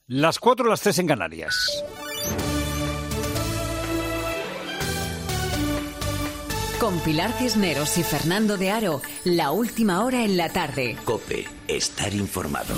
Las 4, las 3 en Canarias. Con Pilar Cisneros y Fernando de Aro, la última hora en la tarde. COPE, estar informado.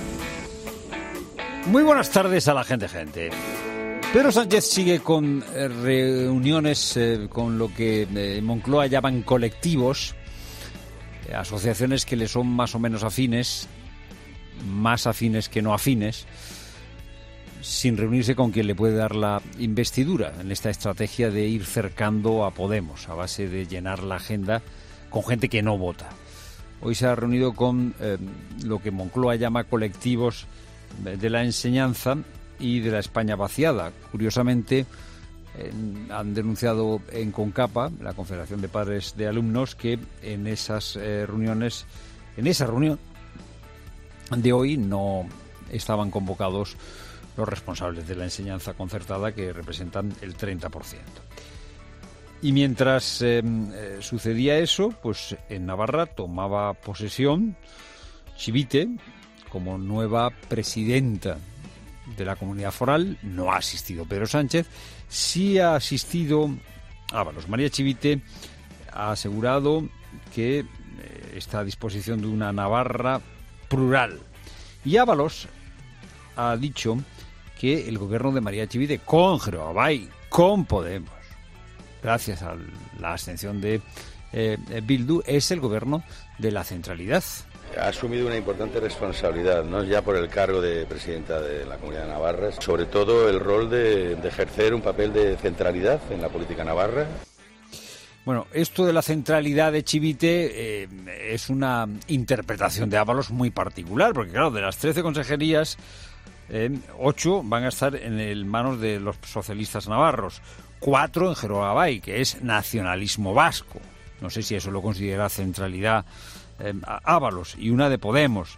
Muy buenas tardes a la gente. Pedro Sánchez sigue con reuniones con lo que en Moncloa llaman colectivos, asociaciones que le son más o menos afines, más afines que no afines, sin reunirse con quien le puede dar la investidura en esta estrategia de ir cercando a Podemos a base de llenar la agenda con gente que no vota. Hoy se ha reunido con lo que Moncloa llama colectivos de la enseñanza y de la España vaciada. Curiosamente, han denunciado en CONCAPA, la Confederación de Padres de Alumnos, que en esa reunión de hoy no estaban convocados los responsables de la enseñanza concertada, que representan el 30%. Y mientras sucedía eso, pues en Navarra tomaba posesión Chivite como nueva presidenta de la comunidad foral. No ha asistido Pedro Sánchez, sí ha asistido Ábalos. María Chivite ha asegurado que está a disposición de una Navarra plural. Y Ábalos ha dicho que el gobierno de María Chivite, con Geroa Bai, con Podemos, gracias a la abstención de Bildu, es el gobierno de la centralidad. Ha asumido una importante responsabilidad, no ya por el cargo de presidenta de la Comunidad de Navarra, sobre todo el rol de ejercer un papel de centralidad en la política navarra. Bueno, esto de la centralidad de Chivite es una interpretación de Ábalos muy particular, porque claro, de las 13 consejerías, 8 van a estar en manos de los socialistas navarros, 4 en Geroa Bai, que es nacionalismo vasco. No sé si eso lo considera centralidad Ábalos, y una de Podemos.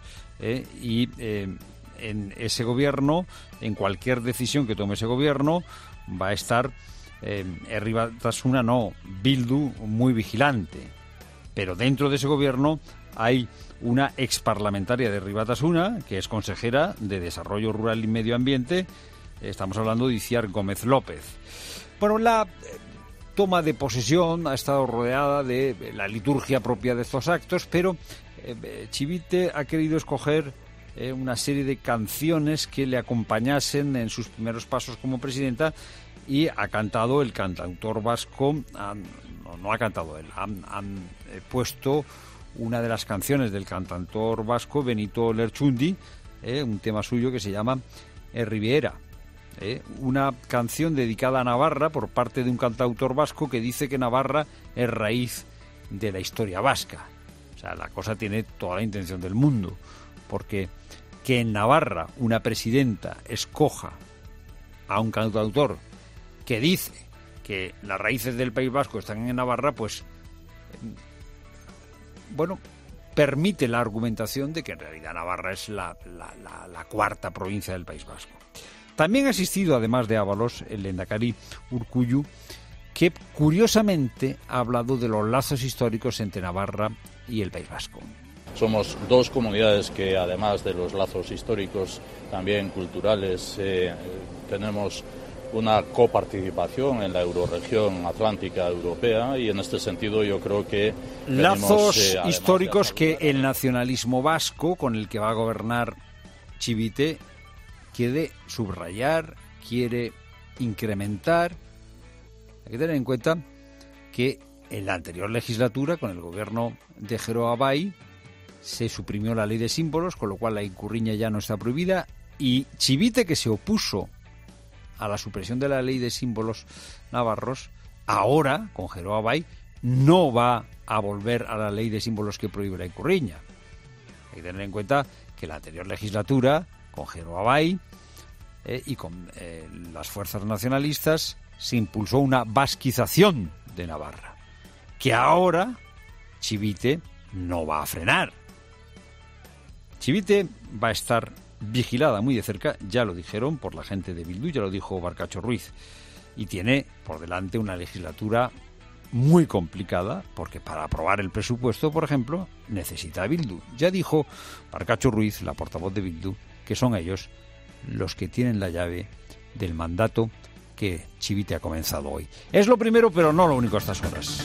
En ese gobierno, en cualquier decisión que tome ese gobierno, va a estar Herri Batasuna, Bildu, muy vigilante. Pero dentro de ese gobierno hay una exparlamentaria de Herri Batasuna, que es consejera de Desarrollo Rural y Medio Ambiente. Estamos hablando de Itziar Gómez López. Bueno, la toma de posesión ha estado rodeada de la liturgia propia de estos actos, pero Chivite ha querido escoger una serie de canciones que le acompañasen en sus primeros pasos como presidenta, y ha cantado el cantautor vasco, no ha cantado él, han puesto una de las canciones del cantautor vasco Benito Lerchundi, un tema suyo que se llama Riviera. Una canción dedicada a Navarra por parte de un cantautor vasco que dice que Navarra es raíz de la historia vasca. O sea, la cosa tiene toda la intención del mundo, porque que en Navarra una presidenta escoja a un cantautor que dice que las raíces del País Vasco están en Navarra, pues bueno, permite la argumentación de que en realidad Navarra es la cuarta provincia del País Vasco. También ha asistido, además de Ábalos, el lehendakari Urkullu, que curiosamente ha hablado de los lazos históricos entre Navarra y el País Vasco. Somos dos comunidades que, además de los lazos históricos, también culturales, tenemos una coparticipación en la eurorregión atlántica europea, y en este sentido yo creo que lazos históricos que el nacionalismo vasco, con el que va a gobernar Chivite, quiere subrayar, quiere incrementar. Hay que tener en cuenta que en la anterior legislatura, con el gobierno de Geroa Bai, se suprimió la ley de símbolos, con lo cual la ikurriña ya no está prohibida, y Chivite, que se opuso a la supresión de la ley de símbolos navarros, ahora, con Geroa Bai, no va a volver a la ley de símbolos que prohíbe la ikurriña. Hay que tener en cuenta que la anterior legislatura, con Geroa Bai y con las fuerzas nacionalistas, se impulsó una vasquización de Navarra, que ahora Chivite no va a frenar. Chivite va a estar vigilada muy de cerca, ya lo dijeron, por la gente de Bildu, ya lo dijo Barcacho Ruiz, y tiene por delante una legislatura muy complicada, porque para aprobar el presupuesto, por ejemplo, necesita a Bildu. Ya dijo Barcacho Ruiz, la portavoz de Bildu, que son ellos los que tienen la llave del mandato que Chivite ha comenzado hoy. Es lo primero, pero no lo único a estas horas.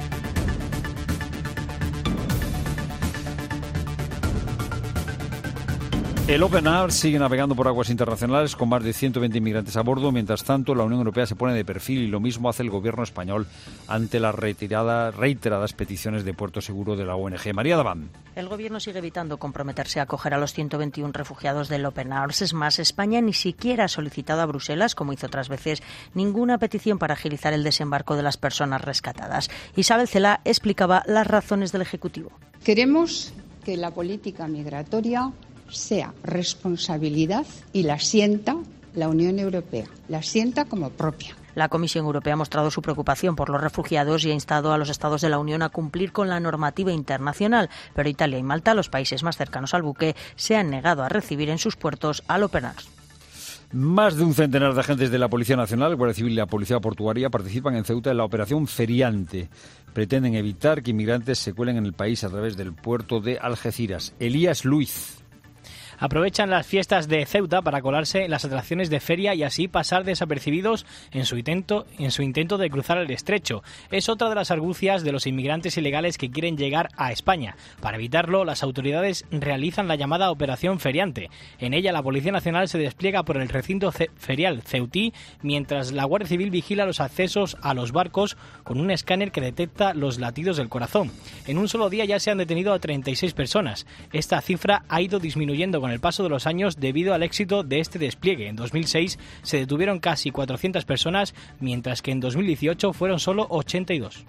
El Open Arms sigue navegando por aguas internacionales con más de 120 inmigrantes a bordo. Mientras tanto, la Unión Europea se pone de perfil y lo mismo hace el gobierno español ante las reiteradas peticiones de puerto seguro de la ONG. María Daván. El gobierno sigue evitando comprometerse a acoger a los 121 refugiados del Open Arms. Es más, España ni siquiera ha solicitado a Bruselas, como hizo otras veces, ninguna petición para agilizar el desembarco de las personas rescatadas. Isabel Cela explicaba las razones del Ejecutivo. Queremos que la política migratoria sea responsabilidad y la sienta la Unión Europea, la sienta como propia. La Comisión Europea ha mostrado su preocupación por los refugiados y ha instado a los Estados de la Unión a cumplir con la normativa internacional, pero Italia y Malta, los países más cercanos al buque, se han negado a recibir en sus puertos al Open Arms. Más de un centenar de agentes de la Policía Nacional, Guardia Civil y la Policía Portuaria participan en Ceuta en la operación Feriante. Pretenden evitar que inmigrantes se cuelen en el país a través del puerto de Algeciras. Elías Luiz. Aprovechan las fiestas de Ceuta para colarse en las atracciones de feria y así pasar desapercibidos en su intento de cruzar el estrecho. Es otra de las argucias de los inmigrantes ilegales que quieren llegar a España. Para evitarlo, las autoridades realizan la llamada Operación Feriante. En ella, la Policía Nacional se despliega por el recinto ferial ceutí, mientras la Guardia Civil vigila los accesos a los barcos con un escáner que detecta los latidos del corazón. En un solo día ya se han detenido a 36 personas. Esta cifra ha ido disminuyendo con el paso de los años debido al éxito de este despliegue. En 2006 se detuvieron casi 400 personas, mientras que en 2018 fueron solo 82.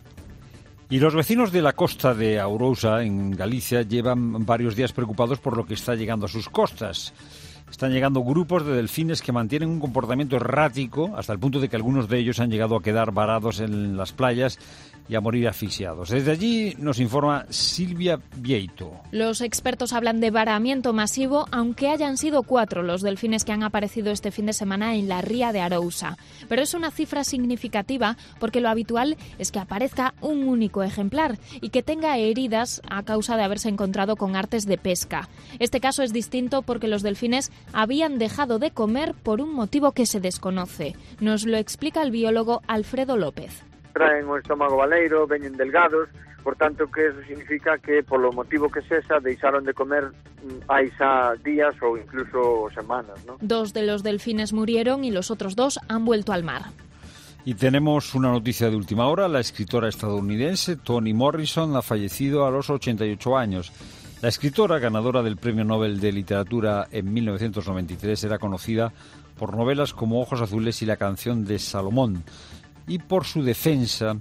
Y los vecinos de la costa de Arousa, en Galicia, llevan varios días preocupados por lo que está llegando a sus costas. Están llegando grupos de delfines que mantienen un comportamiento errático, hasta el punto de que algunos de ellos han llegado a quedar varados en las playas y a morir asfixiados. Desde allí nos informa Silvia Vieito. Los expertos hablan de varamiento masivo, aunque hayan sido 4 los delfines que han aparecido este fin de semana en la ría de Arousa. Pero es una cifra significativa porque lo habitual es que aparezca un único ejemplar y que tenga heridas a causa de haberse encontrado con artes de pesca. Este caso es distinto porque los delfines habían dejado de comer por un motivo que se desconoce. Nos lo explica el biólogo Alfredo López. Traen o estómago baleiro, veñen delgados, por tanto que eso significa que polo motivo que sexa deixaron de comer hai xa días ou incluso semanas, ¿no? 2 de los delfines murieron y los otros 2 han vuelto al mar. Y tenemos una noticia de última hora. La escritora estadounidense Toni Morrison ha fallecido a los 88 años. La escritora, ganadora del Premio Nobel de Literatura en 1993, era conocida por novelas como Ojos Azules y La canción de Salomón, y por su defensa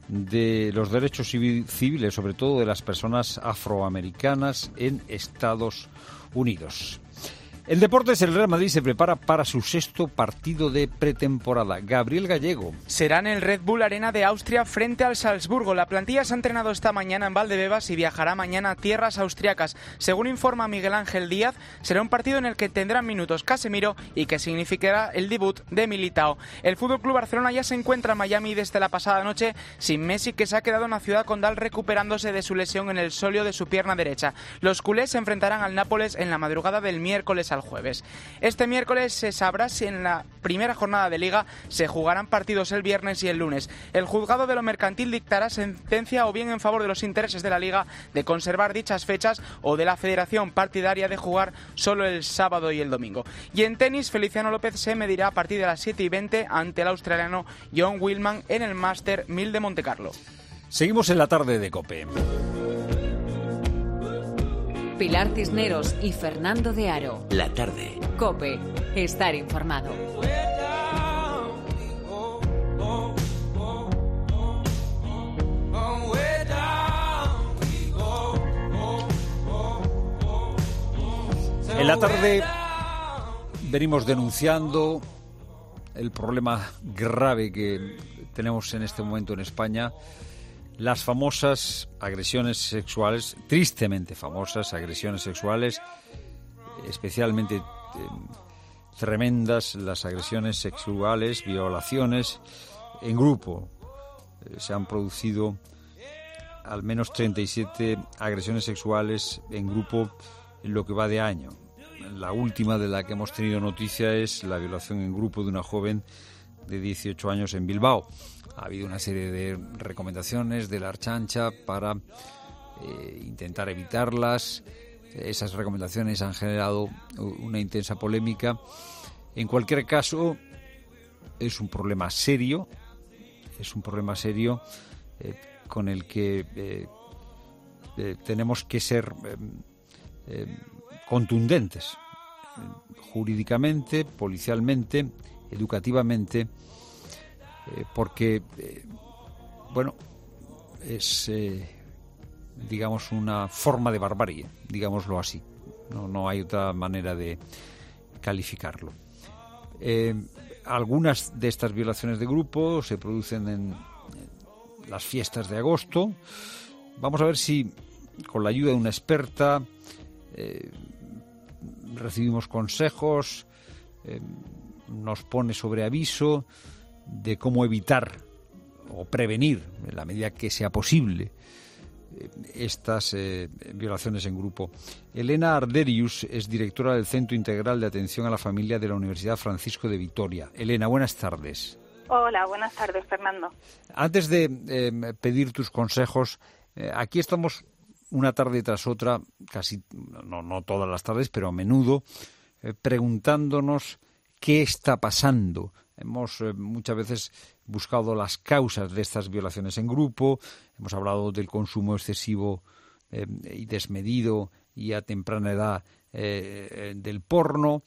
de los derechos civiles, sobre todo de las personas afroamericanas en Estados Unidos. En deportes, el Real Madrid se prepara para su 6º partido de pretemporada. Gabriel Gallego. Será en el Red Bull Arena de Austria frente al Salzburgo. La plantilla se ha entrenado esta mañana en Valdebebas y viajará mañana a tierras austriacas. Según informa Miguel Ángel Díaz, será un partido en el que tendrán minutos Casemiro y que significará el debut de Militao. El FC Barcelona ya se encuentra en Miami desde la pasada noche sin Messi, que se ha quedado en la ciudad condal recuperándose de su lesión en el sóleo de su pierna derecha. Los culés se enfrentarán al Nápoles en la madrugada del miércoles al jueves. Este miércoles se sabrá si en la primera jornada de Liga se jugarán partidos el viernes y el lunes. El juzgado de lo mercantil dictará sentencia o bien en favor de los intereses de la Liga de conservar dichas fechas o de la Federación partidaria de jugar solo el sábado y el domingo. Y en tenis, Feliciano López se medirá a partir de las 7:20 ante el australiano John Willman en el Master 1000 de Montecarlo. Seguimos en la tarde de COPE. Pilar Cisneros y Fernando de Aro. La tarde. COPE. Estar informado. En la tarde venimos denunciando el problema grave que tenemos en este momento en España. Las famosas agresiones sexuales, tristemente famosas agresiones sexuales, especialmente tremendas las agresiones sexuales, violaciones en grupo. Se han producido al menos 37 agresiones sexuales en grupo en lo que va de año. La última de la que hemos tenido noticia es la violación en grupo de una joven de 18 años en Bilbao. Ha habido una serie de recomendaciones de la Ertzaintza para intentar evitarlas. Esas recomendaciones han generado una intensa polémica. En cualquier caso, es un problema serio, con el que tenemos que ser contundentes, jurídicamente, policialmente, educativamente, porque, es, digamos, una forma de barbarie, digámoslo así. No hay otra manera de calificarlo. Algunas de estas violaciones de grupo se producen en las fiestas de agosto. Vamos a ver si, con la ayuda de una experta, recibimos consejos, nos pone sobre aviso de cómo evitar o prevenir, en la medida que sea posible, estas violaciones en grupo. Elena Arderius es directora del Centro Integral de Atención a la Familia de la Universidad Francisco de Vitoria. Elena, buenas tardes. Hola, buenas tardes, Fernando. Antes de pedir tus consejos, aquí estamos una tarde tras otra, casi no todas las tardes, pero a menudo, preguntándonos qué está pasando. Hemos muchas veces buscado las causas de estas violaciones en grupo, hemos hablado del consumo excesivo y desmedido y a temprana edad del porno.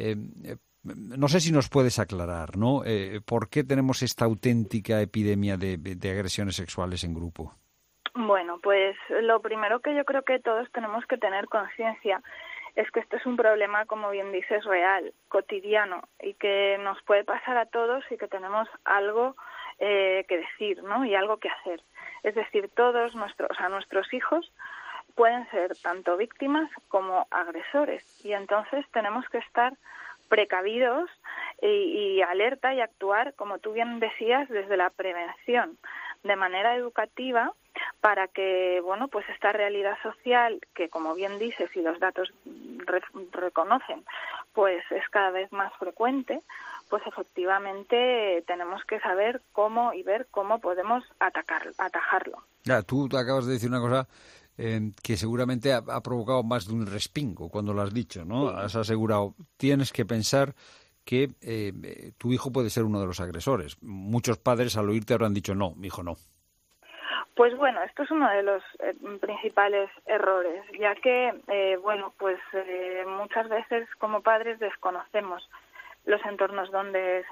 No sé si nos puedes aclarar, ¿no? ¿Por qué tenemos esta auténtica epidemia de agresiones sexuales en grupo? Bueno, pues lo primero que yo creo que todos tenemos que tener conciencia es que esto es un problema, como bien dices, real, cotidiano, y que nos puede pasar a todos y que tenemos algo que decir, ¿no? Y algo que hacer. Es decir, todos nuestros hijos pueden ser tanto víctimas como agresores, y entonces tenemos que estar precavidos y alerta y actuar, como tú bien decías, desde la prevención, de manera educativa, para que, pues esta realidad social, que como bien dices y los datos reconocen, pues es cada vez más frecuente, pues efectivamente tenemos que saber cómo y ver cómo podemos atajarlo. Ya, tú acabas de decir una cosa que seguramente ha provocado más de un respingo cuando lo has dicho, ¿no? Sí. Has asegurado, tienes que pensar que tu hijo puede ser uno de los agresores. Muchos padres al oírte habrán dicho, no, mi hijo no. Pues bueno, esto es uno de los principales errores, ya que, muchas veces como padres desconocemos los entornos donde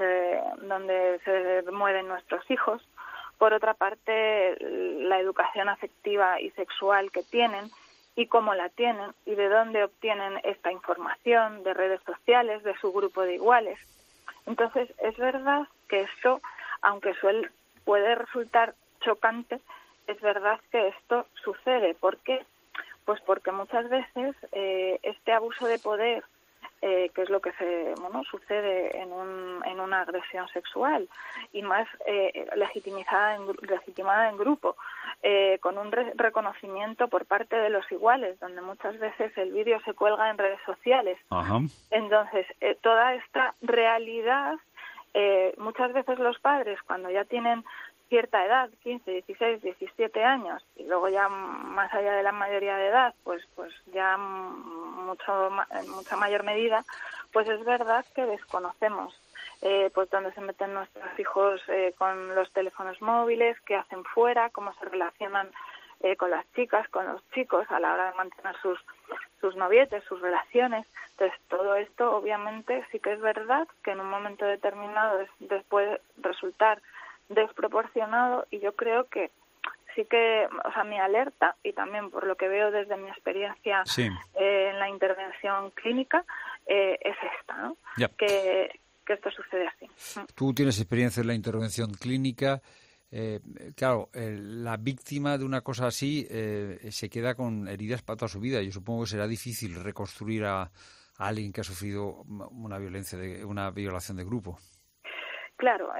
se mueven nuestros hijos. Por otra parte, la educación afectiva y sexual que tienen y cómo la tienen y de dónde obtienen esta información, de redes sociales, de su grupo de iguales. Entonces, es verdad que esto, aunque puede resultar chocante, es verdad que esto sucede. ¿Por qué? Pues porque muchas veces este abuso de poder, que es lo que sucede en una agresión sexual, y más legitimada en grupo, con un reconocimiento por parte de los iguales, donde muchas veces el vídeo se cuelga en redes sociales. Ajá. Entonces, toda esta realidad, muchas veces los padres, cuando ya tienen cierta edad, 15, 16, 17 años, y luego ya más allá de la mayoría de edad, pues ya en mucha mayor medida, pues es verdad que desconocemos pues dónde se meten nuestros hijos con los teléfonos móviles, qué hacen fuera, cómo se relacionan con las chicas, con los chicos a la hora de mantener sus novietes, sus relaciones. Entonces, todo esto obviamente sí que es verdad que en un momento determinado puede resultar desproporcionado, y yo creo que sí que, mi alerta, y también por lo que veo desde mi experiencia en la intervención clínica, es esta, ¿no? Yep. Que esto sucede así. Tú tienes experiencia en la intervención clínica. Claro, la víctima de una cosa así se queda con heridas para toda su vida. Yo supongo que será difícil reconstruir a alguien que ha sufrido una violación de grupo. Claro,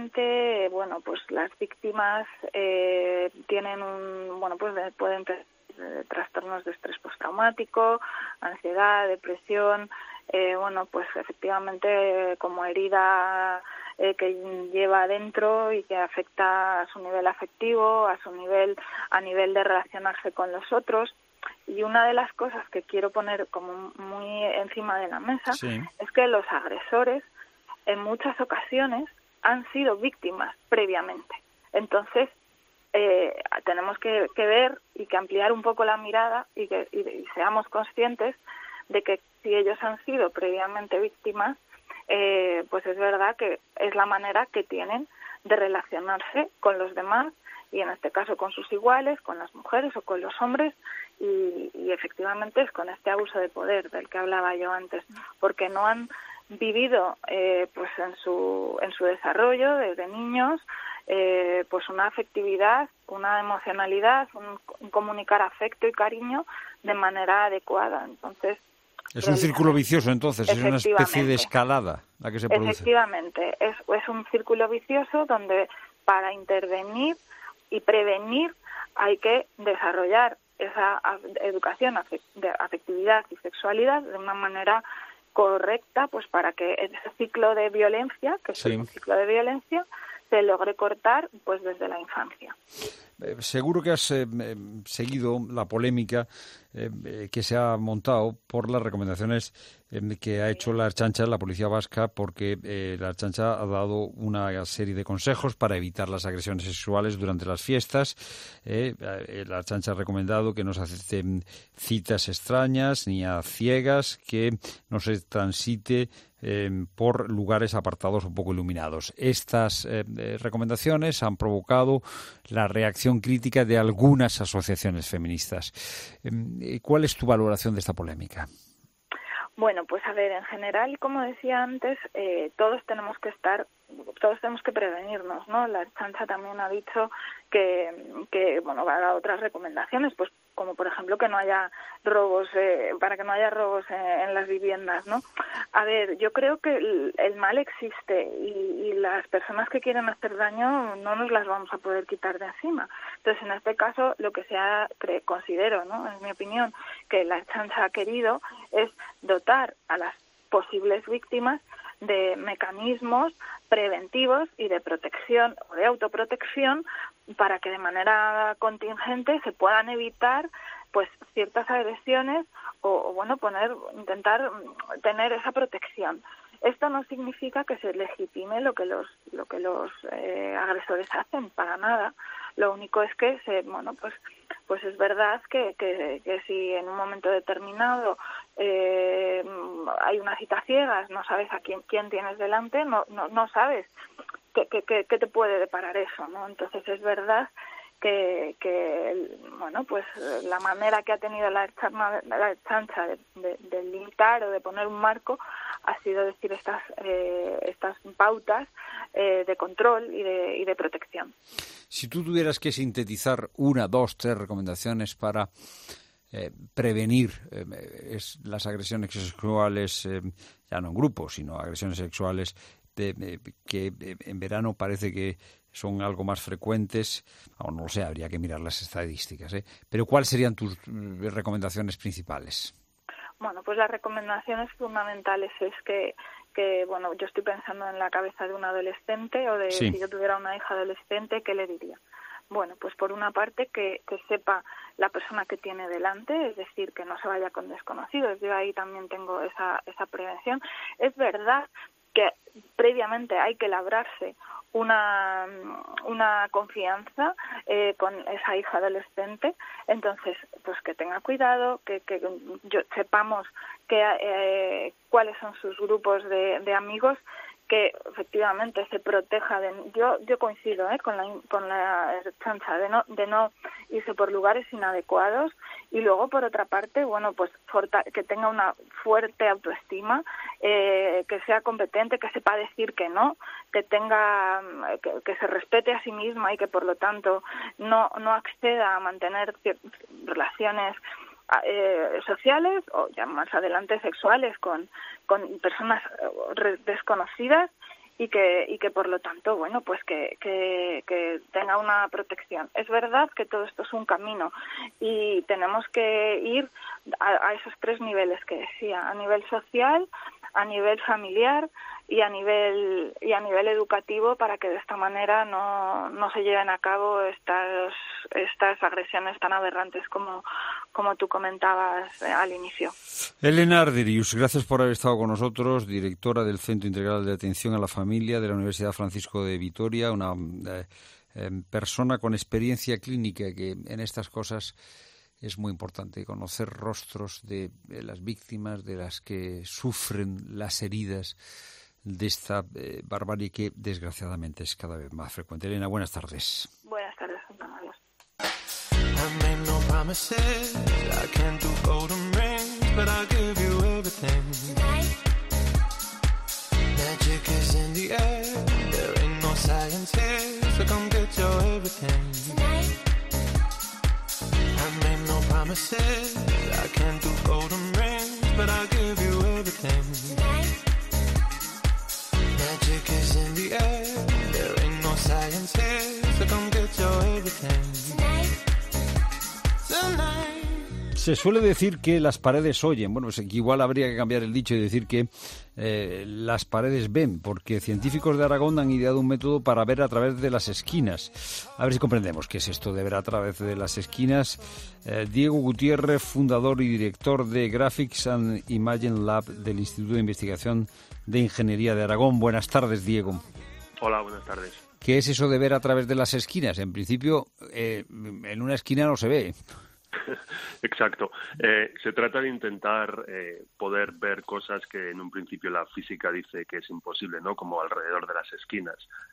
efectivamente, pues las víctimas tienen pueden trastornos de estrés postraumático, ansiedad, depresión, pues efectivamente como herida que lleva adentro y que afecta a su nivel afectivo, a nivel de relacionarse con los otros. Y una de las cosas que quiero poner como muy encima de la mesa es que los agresores en muchas ocasiones han sido víctimas previamente. Entonces, tenemos que ver y que ampliar un poco la mirada y seamos conscientes de que si ellos han sido previamente víctimas, pues es verdad que es la manera que tienen de relacionarse con los demás y en este caso con sus iguales, con las mujeres o con los hombres y efectivamente es con este abuso de poder del que hablaba yo antes, porque no han vivido pues en su desarrollo desde niños pues una afectividad, una emocionalidad, un comunicar afecto y cariño de manera adecuada. Entonces es un círculo vicioso, entonces, es una especie de escalada la que se produce. Efectivamente, es un círculo vicioso donde para intervenir y prevenir hay que desarrollar esa educación de afectividad y sexualidad de una manera correcta, pues para que ese ciclo de violencia, que es un ciclo de violencia, se logre cortar pues desde la infancia. Seguro que has seguido la polémica que se ha montado por las recomendaciones que ha hecho la Ertzaintza, la Policía Vasca, porque la Ertzaintza ha dado una serie de consejos para evitar las agresiones sexuales durante las fiestas. La Ertzaintza ha recomendado que no se acepten citas extrañas ni a ciegas, que no se transite por lugares apartados o poco iluminados. Estas recomendaciones han provocado la reacción crítica de algunas asociaciones feministas. ¿Cuál es tu valoración de esta polémica? Bueno, pues a ver, en general, como decía antes, todos tenemos que prevenirnos, ¿no? La Ertzaintza también ha dicho que va a dar otras recomendaciones, pues como por ejemplo que no haya robos, para que no haya robos en las viviendas, ¿no? A ver, yo creo que el mal existe y las personas que quieren hacer daño no nos las vamos a poder quitar de encima. Entonces, en este caso, lo que considero, ¿no? En mi opinión, que la Ertzaintza ha querido es dotar a las posibles víctimas de mecanismos preventivos y de protección o de autoprotección para que de manera contingente se puedan evitar pues ciertas agresiones o intentar tener esa protección. Esto no significa que se legitime lo que los agresores hacen, para nada. Lo único es que pues es verdad que si en un momento determinado hay una cita ciegas, no sabes a quién tienes delante, no sabes qué te puede deparar eso, ¿no? Entonces es verdad que la manera que ha tenido la Ertzaintza de limitar o de poner un marco ha sido decir estas pautas de control y de protección. Si tú tuvieras que sintetizar 1, 2, 3 recomendaciones para prevenir las agresiones sexuales, ya no en grupo, sino agresiones sexuales que en verano parece que son algo más frecuentes, o no lo sé, habría que mirar las estadísticas, pero ¿cuáles serían tus recomendaciones principales? Bueno, pues las recomendaciones fundamentales es que yo estoy pensando en la cabeza de un adolescente o si yo tuviera una hija adolescente, ¿qué le diría? Bueno, pues por una parte que sepa la persona que tiene delante, es decir, que no se vaya con desconocidos. Yo ahí también tengo esa prevención. Es verdad que previamente hay que labrarse una confianza con esa hija adolescente, entonces pues que tenga cuidado, que sepamos cuáles son sus grupos de amigos, que efectivamente se proteja yo coincido con la Ertzaintza de no irse por lugares inadecuados, y luego por otra parte pues que tenga una fuerte autoestima, que sea competente, que sepa decir que no, que tenga que se respete a sí misma y que por lo tanto no acceda a mantener relaciones sociales o ya más adelante sexuales con personas desconocidas, y que por lo tanto, bueno, pues que tenga una protección. Es verdad que todo esto es un camino y tenemos que ir a esos 3 niveles que decía, a nivel social, a nivel familiar y a nivel educativo, para que de esta manera no se lleven a cabo estas agresiones tan aberrantes como tú comentabas al inicio. Elena Arderius, gracias por haber estado con nosotros, directora del Centro Integral de Atención a la Familia de la Universidad Francisco de Vitoria, una persona con experiencia clínica, que en estas cosas es muy importante conocer rostros de las víctimas, de las que sufren las heridas de esta barbarie que desgraciadamente es cada vez más frecuente. Elena, buenas tardes. Buenas tardes, Juan Carlos. Se suele decir que las paredes oyen. Bueno, pues igual habría que cambiar el dicho y decir que las paredes ven, porque científicos de Aragón han ideado un método para ver a través de las esquinas. A ver si comprendemos qué es esto de ver a través de las esquinas. Diego Gutiérrez, fundador y director de Graphics and Imaging Lab del Instituto de Investigación de Ingeniería de Aragón. Buenas tardes, Diego. Hola, buenas tardes. ¿Qué es eso de ver a través de las esquinas? En principio, en una esquina no se ve. Exacto. Se trata de intentar poder ver cosas que en un principio la física dice que es imposible, ¿no? Como alrededor de las esquinas.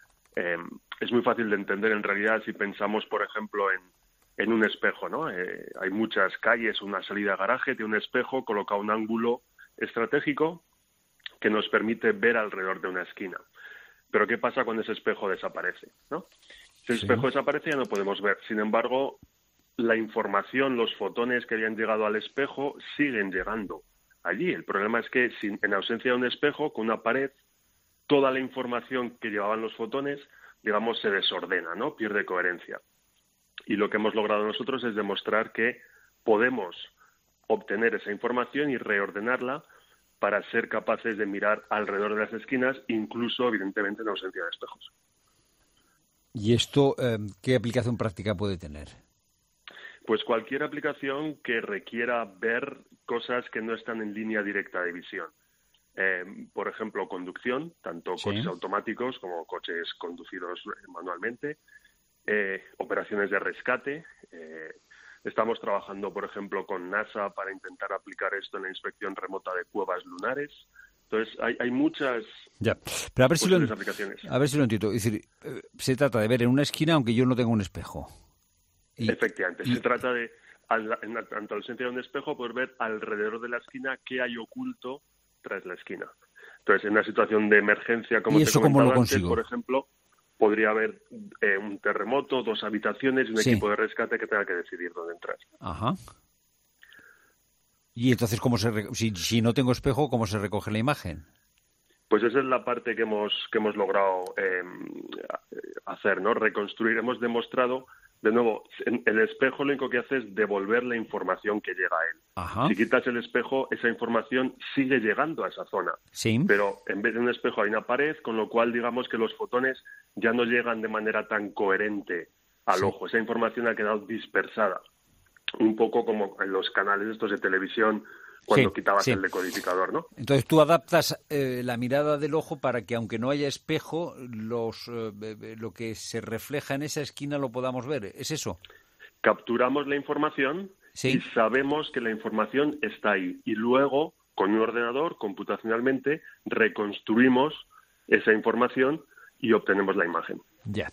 Es muy fácil de entender en realidad si pensamos, por ejemplo, en un espejo, ¿no? Hay muchas calles, una salida a garaje, tiene un espejo, coloca un ángulo estratégico que nos permite ver alrededor de una esquina. Pero ¿qué pasa cuando ese espejo desaparece, ¿no? Si el espejo desaparece ya no podemos ver. Sin embargo, la información, los fotones que habían llegado al espejo siguen llegando allí. El problema es que en ausencia de un espejo, con una pared, toda la información que llevaban los fotones, digamos, se desordena, ¿no? Pierde coherencia. Y lo que hemos logrado nosotros es demostrar que podemos obtener esa información y reordenarla para ser capaces de mirar alrededor de las esquinas, incluso, evidentemente, en ausencia de espejos. ¿Y esto qué aplicación práctica puede tener? Pues cualquier aplicación que requiera ver cosas que no están en línea directa de visión. Por ejemplo, conducción, tanto coches automáticos como coches conducidos manualmente, operaciones de rescate. Estamos trabajando, por ejemplo, con NASA para intentar aplicar esto en la inspección remota de cuevas lunares. Entonces, hay muchas Pero a ver si aplicaciones. A ver si lo entiendo. Es decir, se trata de ver en una esquina aunque yo no tenga un espejo. Efectivamente, se trata de, ante la ausencia de un espejo, poder ver alrededor de la esquina qué hay oculto tras la esquina. Entonces, en una situación de emergencia, como te comentaba antes, por ejemplo, podría haber un terremoto, 2 habitaciones y un equipo de rescate que tenga que decidir dónde entrar. Ajá. Y entonces, si no tengo espejo, ¿cómo se recoge la imagen? Pues esa es la parte que hemos logrado hacer, ¿no? Reconstruir. Hemos demostrado, de nuevo, el espejo lo único que hace es devolver la información que llega a él. Ajá. Si quitas el espejo, esa información sigue llegando a esa zona. Sí. Pero en vez de un espejo hay una pared, con lo cual digamos que los fotones ya no llegan de manera tan coherente al ojo. Esa información ha quedado dispersada. Un poco como en los canales estos de televisión cuando quitabas el decodificador, ¿no? Entonces tú adaptas la mirada del ojo para que, aunque no haya espejo, lo que se refleja en esa esquina lo podamos ver. ¿Es eso? Capturamos la información y sabemos que la información está ahí. Y luego, con un ordenador, computacionalmente, reconstruimos esa información y obtenemos la imagen. Ya.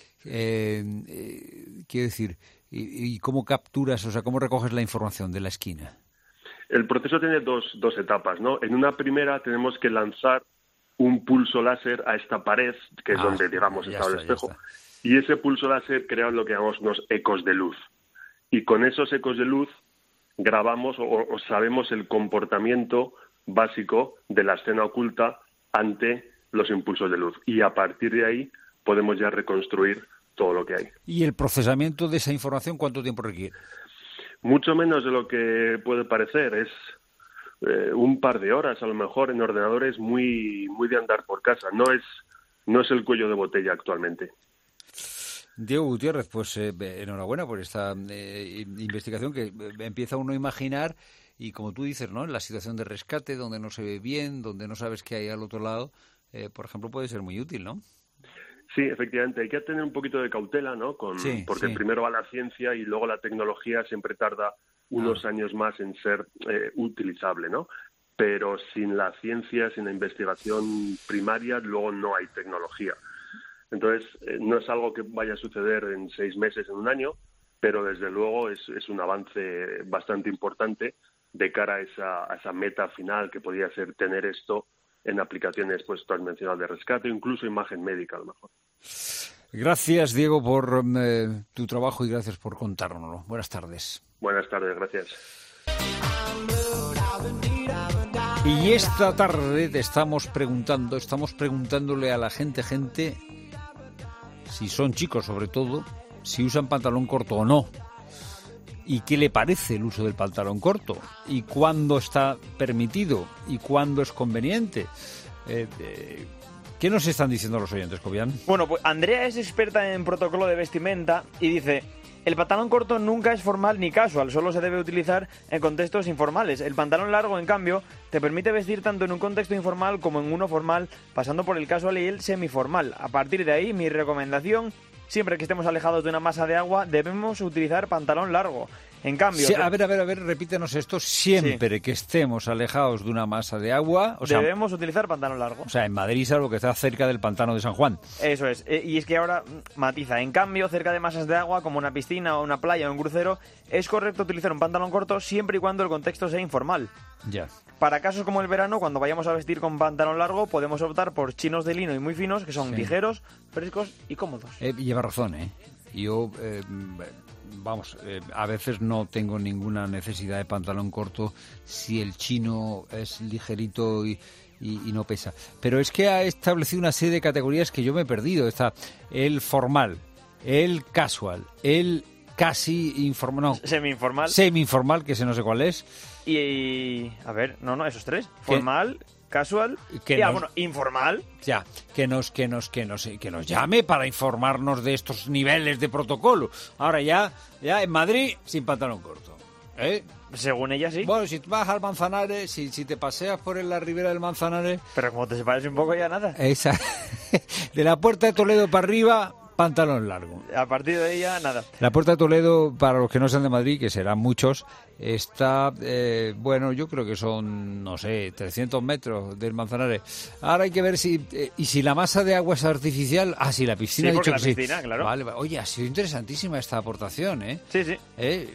Quiero decir, ¿y cómo capturas, o sea, cómo recoges la información de la esquina? El proceso tiene dos etapas, ¿no? En una primera tenemos que lanzar un pulso láser a esta pared, que es donde, digamos, estaba el espejo. Y ese pulso láser crea lo que llamamos unos ecos de luz. Y con esos ecos de luz grabamos o sabemos el comportamiento básico de la escena oculta ante los impulsos de luz. Y a partir de ahí podemos ya reconstruir todo lo que hay. ¿Y el procesamiento de esa información cuánto tiempo requiere? Mucho menos de lo que puede parecer. Es un par de horas, a lo mejor, en ordenadores muy de andar por casa. No es el cuello de botella actualmente. Diego Gutiérrez, pues enhorabuena por esta investigación que empieza uno a imaginar. Y como tú dices, ¿no? En la situación de rescate, donde no se ve bien, donde no sabes qué hay al otro lado, por ejemplo, puede ser muy útil, ¿no? Sí, efectivamente. Hay que tener un poquito de cautela, ¿no? Porque primero va la ciencia y luego la tecnología siempre tarda unos años más en ser utilizable, ¿no? Pero sin la ciencia, sin la investigación primaria, luego no hay tecnología. Entonces, no es algo que vaya a suceder en 6 meses, en un año, pero desde luego es un avance bastante importante de cara a esa meta final que podría ser tener esto en aplicaciones, pues tú has mencionado, de rescate, incluso imagen médica a lo mejor. Gracias, Diego, por tu trabajo y gracias por contárnoslo. Buenas tardes. Buenas tardes, gracias. Y esta tarde te estamos preguntándole a la gente, si son chicos sobre todo, si usan pantalón corto o no. ¿Y qué le parece el uso del pantalón corto? ¿Y cuándo está permitido? ¿Y cuándo es conveniente? ¿Qué nos están diciendo los oyentes, Cobian? Bueno, pues Andrea es experta en protocolo de vestimenta y dice: el pantalón corto nunca es formal ni casual, solo se debe utilizar en contextos informales. El pantalón largo, en cambio, te permite vestir tanto en un contexto informal como en uno formal, pasando por el casual y el semiformal. A partir de ahí, mi recomendación: siempre que estemos alejados de una masa de agua, debemos utilizar pantalón largo. En cambio... Sí, a ver, repítenos esto. Siempre que estemos alejados de una masa de agua... debemos utilizar pantalón largo. O sea, en Madrid, salvo que está cerca del pantano de San Juan. Eso es. Y es que ahora matiza. En cambio, cerca de masas de agua, como una piscina o una playa o un crucero, es correcto utilizar un pantalón corto siempre y cuando el contexto sea informal. Ya. Para casos como el verano, cuando vayamos a vestir con pantalón largo, podemos optar por chinos de lino y muy finos, que son ligeros, frescos y cómodos. Lleva razón, ¿eh? Yo, a veces no tengo ninguna necesidad de pantalón corto si el chino es ligerito y no pesa. Pero es que ha establecido una serie de categorías que yo me he perdido. Está el formal, el casual, el casi informal, no, semi-informal, que ese no sé cuál es. Y a ver, esos tres. Formal, casual informal. Ya, que nos llame para informarnos de estos niveles de protocolo. Ahora ya en Madrid sin pantalón corto. Según ella, sí. Bueno, si vas al Manzanares, si te paseas por la ribera del Manzanares... Pero como te separes un poco ya nada. De la Puerta de Toledo para arriba, pantalón largo. A partir de ella, nada. La Puerta de Toledo, para los que no sean de Madrid, que serán muchos, está, yo creo que son, 300 metros del Manzanares. Ahora hay que ver si la masa de agua es artificial. Ah, sí, la piscina. Sí, ha dicho la que piscina, sí. Claro. Vale, oye, ha sido interesantísima esta aportación, ¿eh? Sí, sí.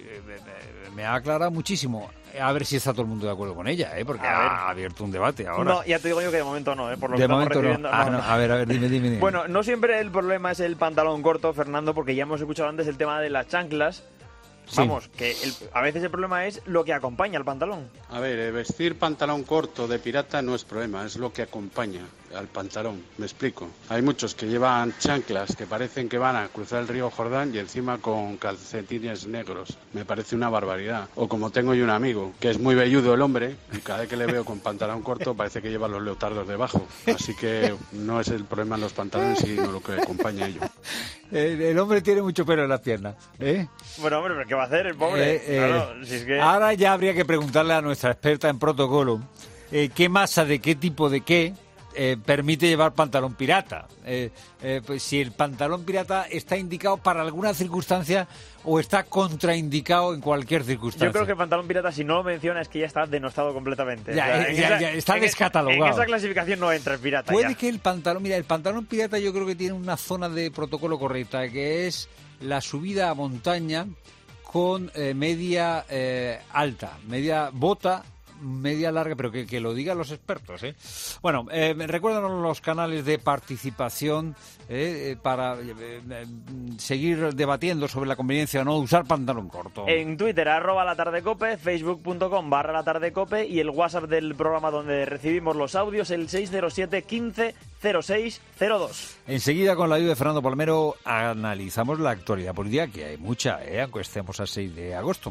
Me ha aclarado muchísimo. A ver si está todo el mundo de acuerdo con ella, porque ha abierto un debate ahora. No, ya te digo yo que de momento no, por lo que de estamos momento recibiendo. No. A ver, dime. Bueno, no siempre el problema es el pantalón corto, Fernando, porque ya hemos escuchado antes el tema de las chanclas. Sí. Vamos, que a veces el problema es lo que acompaña al pantalón. A ver, vestir pantalón corto de pirata no es problema, es lo que acompaña al pantalón. Me explico. Hay muchos que llevan chanclas que parecen que van a cruzar el río Jordán y encima con calcetines negros. Me parece una barbaridad. O como tengo yo un amigo, que es muy velludo el hombre, y cada vez que le veo con pantalón corto parece que lleva los leotardos debajo. Así que no es el problema en los pantalones, sino lo que acompaña a ello. El hombre tiene mucho pelo en las piernas, Bueno, hombre, ¿pero qué va a hacer el pobre? Claro, si es que... Ahora ya habría que preguntarle a nuestra experta en protocolo qué masa de qué tipo de qué permite llevar pantalón pirata. Pues si el pantalón pirata está indicado para alguna circunstancia o está contraindicado en cualquier circunstancia. Yo creo que el pantalón pirata, si no lo menciona, es que ya está denostado completamente. Ya está descatalogado. En esa clasificación no entra el pirata. Puede que el pantalón pirata yo creo que tiene una zona de protocolo correcta, que es la subida a montaña con media alta, media bota media larga, pero que lo digan los expertos, ¿eh? Bueno, recuérdanos los canales de participación para seguir debatiendo sobre la conveniencia o no de usar pantalón corto. En Twitter, @latardecope, facebook.com/latardecope y el WhatsApp del programa donde recibimos los audios, el 607 15 06 02. Enseguida, con la ayuda de Fernando Palmero, analizamos la actualidad política, que hay mucha, aunque estemos a 6 de agosto.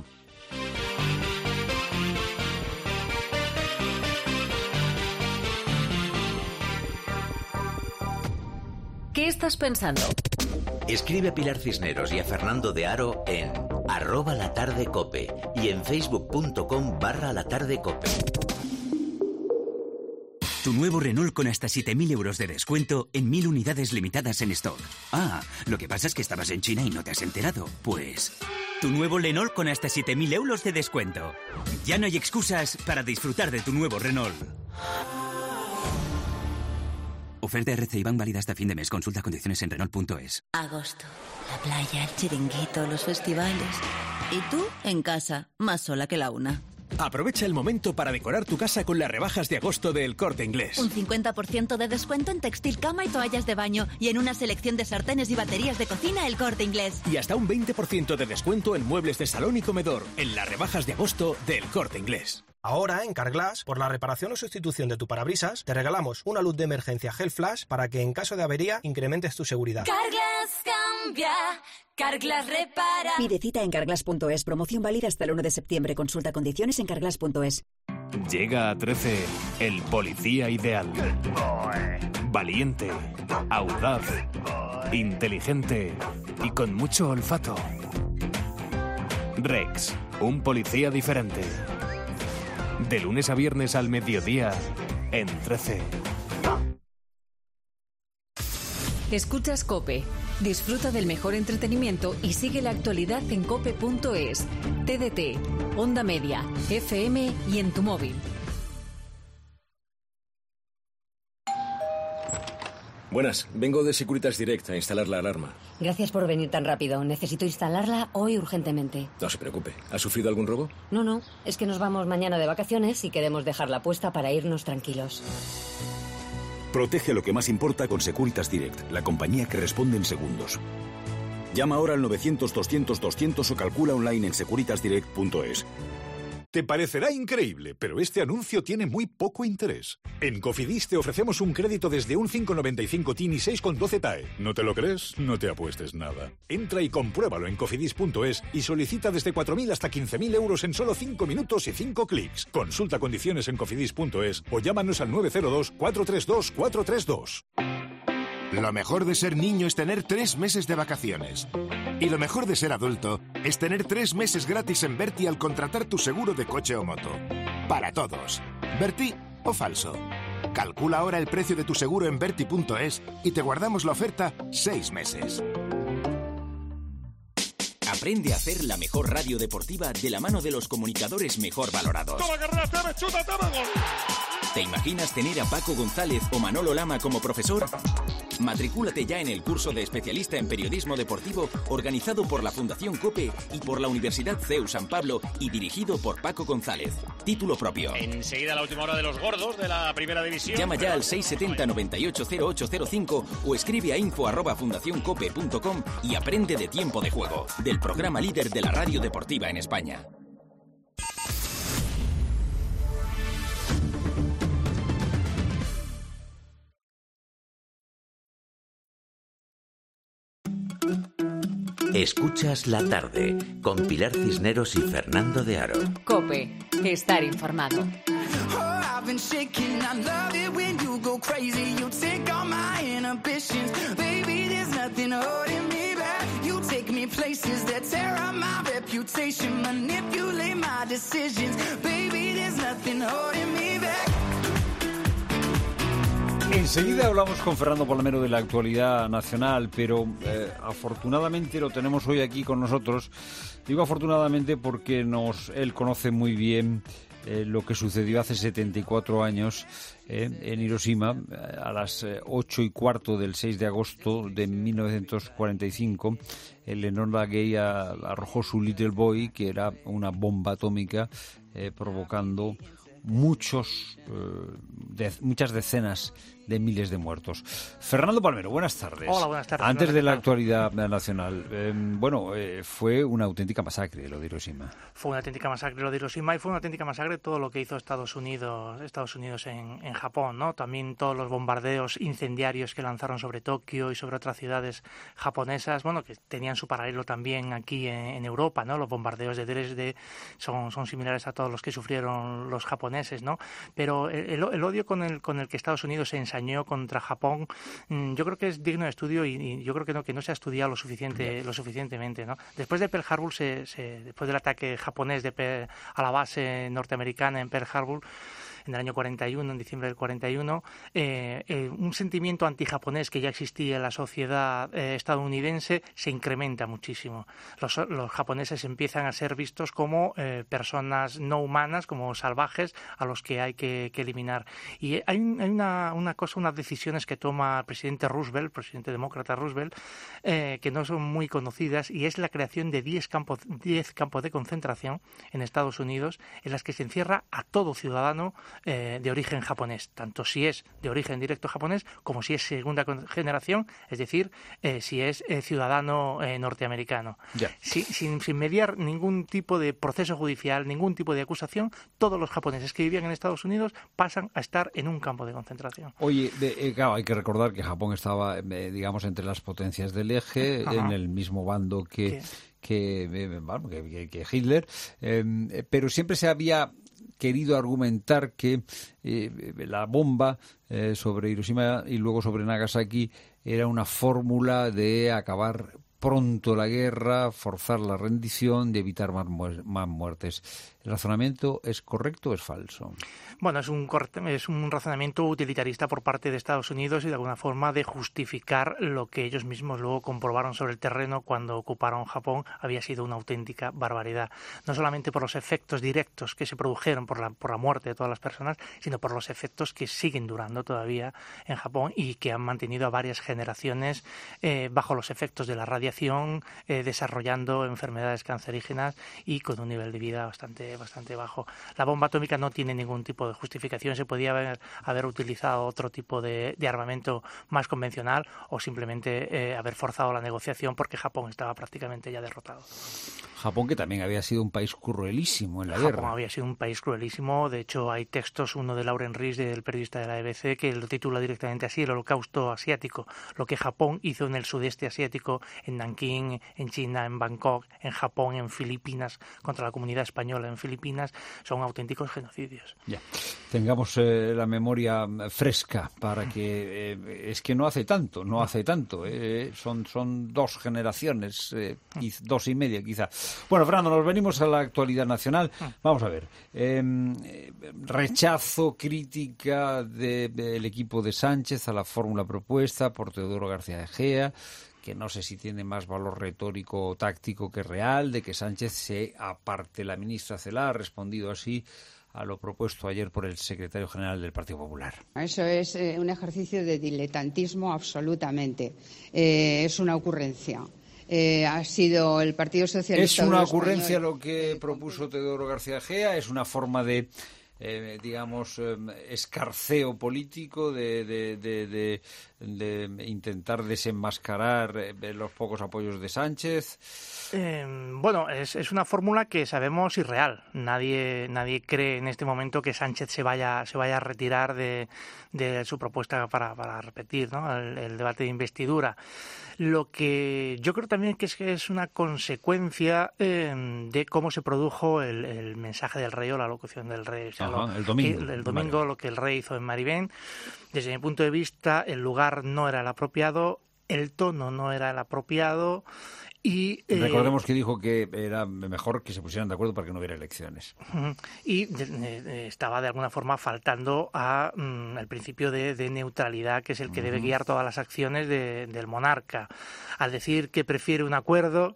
¿Qué estás pensando? Escribe a Pilar Cisneros y a Fernando de Aro en @latardecope y en facebook.com/latardecope. Tu nuevo Renault con hasta 7.000 euros de descuento en 1.000 unidades limitadas en stock. Ah, lo que pasa es que estabas en China y no te has enterado. Pues tu nuevo Renault con hasta 7.000 euros de descuento. Ya no hay excusas para disfrutar de tu nuevo Renault. Oferta RC IBAN válida hasta fin de mes. Consulta condiciones en Renault.es. Agosto. La playa, el chiringuito, los festivales. Y tú, en casa, más sola que la una. Aprovecha el momento para decorar tu casa con las rebajas de agosto del Corte Inglés. Un 50% de descuento en textil, cama y toallas de baño. Y en una selección de sartenes y baterías de cocina, El Corte Inglés. Y hasta un 20% de descuento en muebles de salón y comedor en las rebajas de agosto del Corte Inglés. Ahora, en Carglass, por la reparación o sustitución de tu parabrisas, te regalamos una luz de emergencia Gel Flash para que en caso de avería incrementes tu seguridad. Carglass cambia, Carglass repara. Pide cita en Carglass.es. Promoción válida hasta el 1 de septiembre. Consulta condiciones en Carglass.es. Llega a 13 el policía ideal. Valiente, audaz, inteligente y con mucho olfato. Rex, un policía diferente. De lunes a viernes al mediodía, en 13. Escuchas COPE. Disfruta del mejor entretenimiento y sigue la actualidad en cope.es, TDT, Onda Media, FM y en tu móvil. Buenas, vengo de Securitas Direct a instalar la alarma. Gracias por venir tan rápido. Necesito instalarla hoy urgentemente. No se preocupe. ¿Ha sufrido algún robo? No. Es que nos vamos mañana de vacaciones y queremos dejarla puesta para irnos tranquilos. Protege lo que más importa con Securitas Direct, la compañía que responde en segundos. Llama ahora al 900-200-200 o calcula online en securitasdirect.es. Te parecerá increíble, pero este anuncio tiene muy poco interés. En Cofidis te ofrecemos un crédito desde un 5,95 TIN y 6,12 TAE. ¿No te lo crees? No te apuestes nada. Entra y compruébalo en cofidis.es y solicita desde 4.000 hasta 15.000 euros en solo 5 minutos y 5 clics. Consulta condiciones en cofidis.es o llámanos al 902-432-432. Lo mejor de ser niño es tener 3 meses de vacaciones. Y lo mejor de ser adulto es tener 3 meses gratis en Berti al contratar tu seguro de coche o moto. Para todos. ¿Berti o falso? Calcula ahora el precio de tu seguro en Berti.es y te guardamos la oferta 6 meses. Aprende a hacer la mejor radio deportiva de la mano de los comunicadores mejor valorados. ¿Te imaginas tener a Paco González o Manolo Lama como profesor? Matricúlate ya en el curso de especialista en periodismo deportivo organizado por la Fundación COPE y por la Universidad CEU San Pablo y dirigido por Paco González. Título propio. Enseguida la última hora de los gordos de la primera división. Llama ya al 670-980805 o escribe a info@fundacioncope.com y aprende de Tiempo de Juego, del programa líder de la radio deportiva en España. Escuchas La Tarde con Pilar Cisneros y Fernando de Aro. COPE. Estar informado. Enseguida hablamos con Fernando Palmero de la actualidad nacional, pero afortunadamente lo tenemos hoy aquí con nosotros. Digo afortunadamente porque él conoce muy bien lo que sucedió hace 74 años en Hiroshima, a las 8:15 del 6 de agosto de 1945. El Enola Gay arrojó su Little Boy, que era una bomba atómica, provocando muchas decenas de miles de muertos. Fernando Palmero, buenas tardes. Hola, buenas tardes. Antes de la actualidad nacional, fue una auténtica masacre lo de Hiroshima. Fue una auténtica masacre lo de Hiroshima y fue una auténtica masacre todo lo que hizo Estados Unidos en Japón, ¿no? También todos los bombardeos incendiarios que lanzaron sobre Tokio y sobre otras ciudades japonesas, que tenían su paralelo también aquí en Europa, ¿no? Los bombardeos de Dresde son similares a todos los que sufrieron los japoneses, ¿no? Pero el odio con el que Estados Unidos se ensañó contra Japón, yo creo que es digno de estudio y yo creo que no se ha estudiado lo suficientemente, ¿no? Después de Pearl Harbor, después del ataque japonés a la base norteamericana en Pearl Harbor, en el año 41, en diciembre del 41, un sentimiento antijaponés que ya existía en la sociedad estadounidense se incrementa muchísimo. Los japoneses empiezan a ser vistos como personas no humanas, como salvajes, a los que hay que eliminar. Y hay unas decisiones que toma el presidente demócrata Roosevelt, que no son muy conocidas, y es la creación de 10 campos de concentración en Estados Unidos, en las que se encierra a todo ciudadano de origen japonés, tanto si es de origen directo japonés como si es segunda generación, es decir, si es ciudadano norteamericano. Yeah. Sin mediar ningún tipo de proceso judicial, ningún tipo de acusación, todos los japoneses que vivían en Estados Unidos pasan a estar en un campo de concentración. Oye, claro, hay que recordar que Japón estaba, entre las potencias del eje, en el mismo bando que Hitler, pero siempre se había querido argumentar que la bomba sobre Hiroshima y luego sobre Nagasaki era una fórmula de acabar pronto la guerra, forzar la rendición, de evitar más muertes. ¿El razonamiento es correcto o es falso? Bueno, es un razonamiento utilitarista por parte de Estados Unidos y de alguna forma de justificar lo que ellos mismos luego comprobaron sobre el terreno cuando ocuparon Japón había sido una auténtica barbaridad. No solamente por los efectos directos que se produjeron por la muerte de todas las personas, sino por los efectos que siguen durando todavía en Japón y que han mantenido a varias generaciones bajo los efectos de la radiación, desarrollando enfermedades cancerígenas y con un nivel de vida bastante bajo. La bomba atómica no tiene ningún tipo de justificación. Se podía haber utilizado otro tipo de armamento más convencional o simplemente haber forzado la negociación porque Japón estaba prácticamente ya derrotado. Japón, que también había sido un país cruelísimo en la guerra. Japón había sido un país cruelísimo. De hecho, hay textos, uno de Lauren Rhys, del periodista de la BBC, que lo titula directamente así: el Holocausto Asiático. Lo que Japón hizo en el sudeste asiático, en Nankín, en China, en Bangkok, en Japón, en Filipinas, contra la comunidad española en Filipinas, son auténticos genocidios. Ya. Tengamos la memoria fresca para que es que no hace tanto, son 2 generaciones, 2 y media quizá. Bueno, Fernando, nos venimos a la actualidad nacional. Vamos a ver, rechazo, crítica del equipo de Sánchez a la fórmula propuesta por Teodoro García Egea, que no sé si tiene más valor retórico o táctico que real, de que Sánchez se aparte. La ministra Celaá ha respondido así a lo propuesto ayer por el secretario general del Partido Popular. Eso es un ejercicio de diletantismo absolutamente. Es una ocurrencia. Ha sido el Partido Socialista. ¿Es una ocurrencia lo que propuso Teodoro García Egea? ¿Es una forma de escarceo político, de intentar desenmascarar los pocos apoyos de Sánchez? Bueno, es una fórmula que sabemos irreal. Nadie cree en este momento que Sánchez se vaya a retirar de su propuesta para repetir, ¿no?, el debate de investidura. Lo que yo creo también que es una consecuencia de cómo se produjo el mensaje del rey o la locución del rey. O sea, el domingo. El domingo, lo que el rey hizo en Maribén. Desde mi punto de vista, el lugar no era el apropiado, el tono no era el apropiado. Y recordemos que dijo que era mejor que se pusieran de acuerdo para que no hubiera elecciones. Y estaba de alguna forma faltando al principio de neutralidad, que es el que debe guiar todas las acciones del monarca. Al decir que prefiere un acuerdo,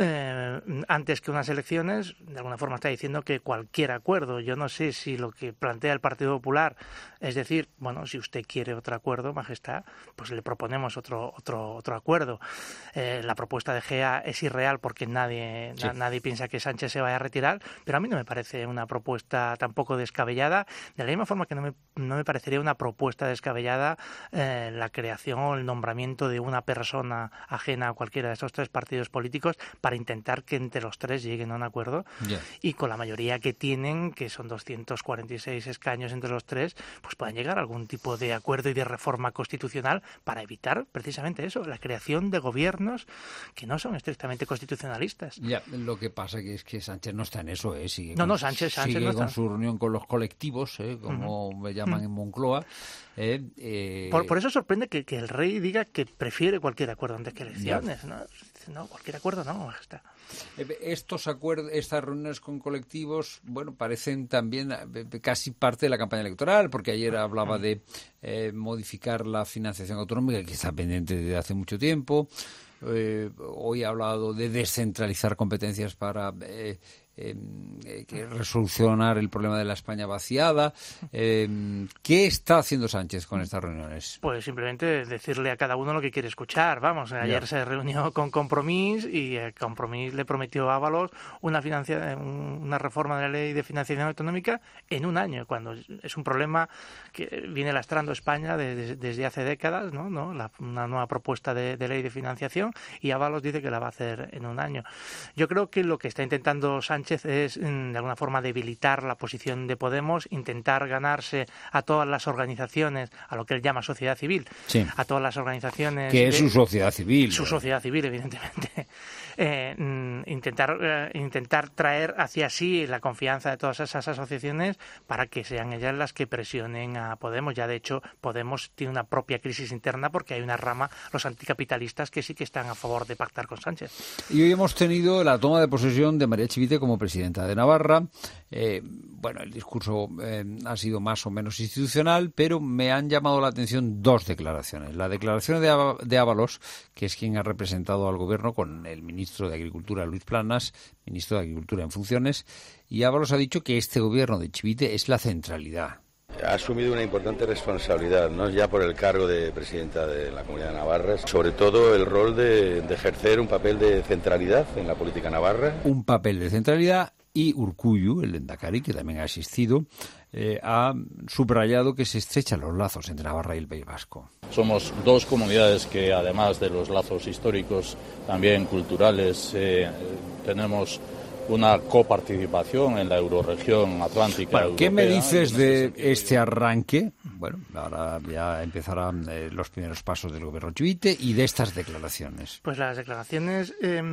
antes que unas elecciones, de alguna forma está diciendo que cualquier acuerdo. Yo no sé si lo que plantea el Partido Popular es decir, bueno, si usted quiere otro acuerdo, Majestad, pues le proponemos otro acuerdo. La propuesta de Gea es irreal porque nadie piensa que Sánchez se vaya a retirar, pero a mí no me parece una propuesta tampoco descabellada, de la misma forma que no me parecería una propuesta descabellada la creación o el nombramiento de una persona ajena a cualquiera de estos tres partidos políticos para intentar que entre los tres lleguen a un acuerdo y con la mayoría que tienen, que son 246 escaños entre los tres, pues puedan llegar a algún tipo de acuerdo y de reforma constitucional para evitar precisamente eso, la creación de gobiernos que no son estrictamente constitucionalistas. Ya, lo que pasa es que Sánchez no está en eso, sigue Sánchez sigue no con está. su reunión con los colectivos, como me llaman en Moncloa. Por eso sorprende que el rey diga que prefiere cualquier acuerdo antes que elecciones. No, cualquier acuerdo no, está. Estos acuerdos, estas reuniones con colectivos, bueno, parecen también casi parte de la campaña electoral, porque ayer hablaba de modificar la financiación autonómica, que está pendiente desde hace mucho tiempo. Hoy ha hablado de descentralizar competencias para resolucionar el problema de la España vaciada. ¿Qué está haciendo Sánchez con estas reuniones? Pues simplemente decirle a cada uno lo que quiere escuchar. Vamos, ayer se reunió con Compromís y Compromís le prometió a Ábalos una reforma de la ley de financiación autonómica en un año, cuando es un problema que viene lastrando España desde hace décadas, ¿no? Una nueva propuesta de ley de financiación, y Ábalos dice que la va a hacer en un año. Yo creo que lo que está intentando Sánchez es, de alguna forma, debilitar la posición de Podemos, intentar ganarse a todas las organizaciones, a lo que él llama sociedad civil, a todas las organizaciones... Que es su sociedad civil. Su sociedad civil, evidentemente. Intentar traer hacia sí la confianza de todas esas asociaciones para que sean ellas las que presionen a Podemos. Ya, de hecho, Podemos tiene una propia crisis interna porque hay una rama, los anticapitalistas, que sí que están a favor de pactar con Sánchez. Y hoy hemos tenido la toma de posesión de María Chivite como presidenta de Navarra. El discurso ha sido más o menos institucional, pero me han llamado la atención dos declaraciones. La declaración de Ábalos, que es quien ha representado al gobierno con el ministro de Agricultura, Luis Planas, ministro de Agricultura en funciones, y Ábalos ha dicho que este gobierno de Chivite es la centralidad. Ha asumido una importante responsabilidad, no ya por el cargo de presidenta de la Comunidad de Navarra, sobre todo el rol de ejercer un papel de centralidad en la política navarra. Un papel de centralidad, y Urkullu, el lehendakari, que también ha asistido, ha subrayado que se estrechan los lazos entre Navarra y el País Vasco. Somos dos comunidades que, además de los lazos históricos, también culturales, tenemos una coparticipación en la eurorregión atlántica europea. ¿Qué me dices de este arranque? Bueno, ahora ya empezarán los primeros pasos del gobierno Chivite y de estas declaraciones. Pues las declaraciones del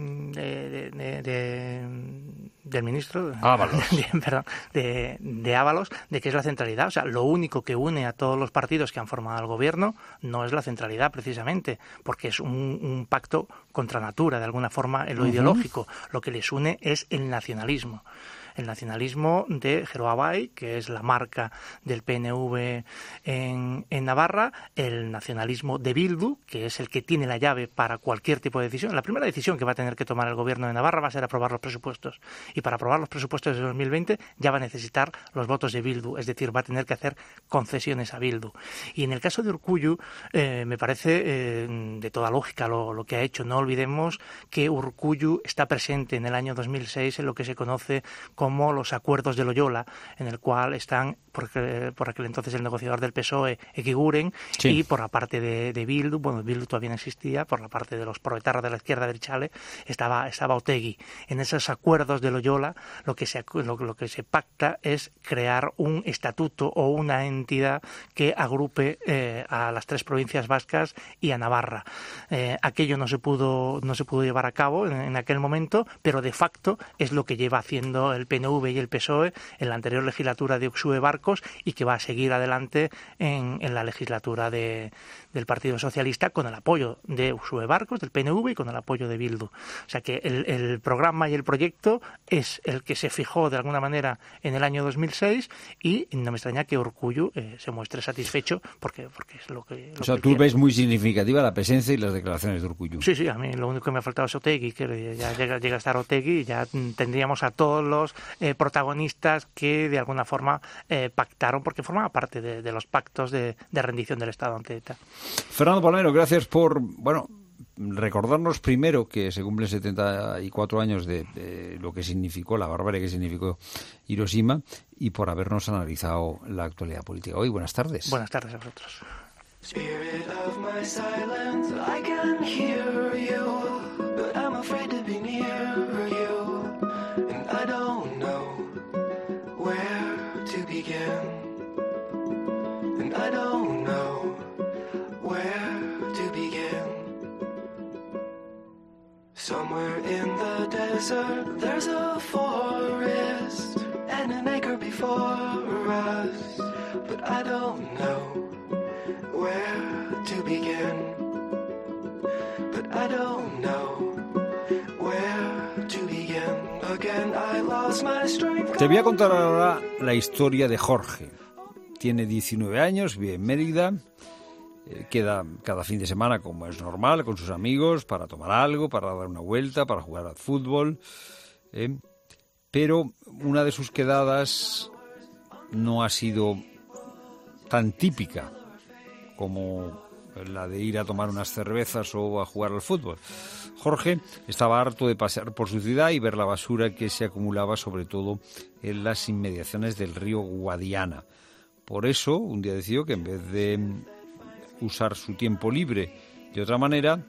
ministro Ábalos. de Ábalos, de que es la centralidad. O sea, lo único que une a todos los partidos que han formado el gobierno no es la centralidad, precisamente, porque es un pacto contra natura, de alguna forma, en lo ideológico. Lo que les une es el nacionalismo. El nacionalismo de Geroabay, que es la marca del PNV en Navarra, el nacionalismo de Bildu, que es el que tiene la llave para cualquier tipo de decisión. La primera decisión que va a tener que tomar el gobierno de Navarra va a ser aprobar los presupuestos. Y para aprobar los presupuestos de 2020 ya va a necesitar los votos de Bildu, es decir, va a tener que hacer concesiones a Bildu. Y en el caso de Urkullu, me parece de toda lógica lo que ha hecho. No olvidemos que Urkullu está presente en el año 2006 en lo que se conoce como los acuerdos de Loyola, en el cual están por aquel entonces el negociador del PSOE, Eguiguren, y por la parte de Bildu, bueno, Bildu todavía no existía, por la parte de los proetarras de la izquierda derechale, estaba Otegi. En esos acuerdos de Loyola lo que se pacta es crear un estatuto o una entidad que agrupe a las tres provincias vascas y a Navarra. Aquello no se pudo llevar a cabo en aquel momento, pero de facto es lo que lleva haciendo el PNV y el PSOE en la anterior legislatura de Uxue Barco, Barcos y que va a seguir adelante en la legislatura del Partido Socialista con el apoyo de Uxue Barcos, del PNV, y con el apoyo de Bildu. O sea que el programa y el proyecto es el que se fijó de alguna manera en el año 2006 y no me extraña que Urkullu se muestre satisfecho porque es lo que... O sea, tú ves muy significativa la presencia y las declaraciones de Urkullu. Sí, a mí lo único que me ha faltado es Otegi, que ya llega a estar Otegi y ya tendríamos a todos los protagonistas que de alguna forma pactaron, porque formaba parte de los pactos de rendición del Estado ante ETA. Fernando Palmero, gracias por, recordarnos primero que se cumplen 74 años de lo que significó, la barbarie que significó Hiroshima, y por habernos analizado la actualidad política hoy. Buenas tardes. Buenas tardes a vosotros. Spirit of my silence, I can hear you, but I'm afraid to be near you, and I don't know where to begin, and I don't know where to begin. Somewhere in the desert, there's a forest, and an acre before us, but I don't know where to begin, but I don't know where to begin. Again, I lost my strength. Te voy a contar ahora la historia de Jorge. Tiene 19 años, vive en Mérida, queda cada fin de semana, como es normal, con sus amigos para tomar algo, para dar una vuelta, para jugar al fútbol. Pero una de sus quedadas no ha sido tan típica como la de ir a tomar unas cervezas o a jugar al fútbol. Jorge estaba harto de pasear por su ciudad y ver la basura que se acumulaba sobre todo en las inmediaciones del río Guadiana. Por eso, un día decidió que en vez de usar su tiempo libre de otra manera,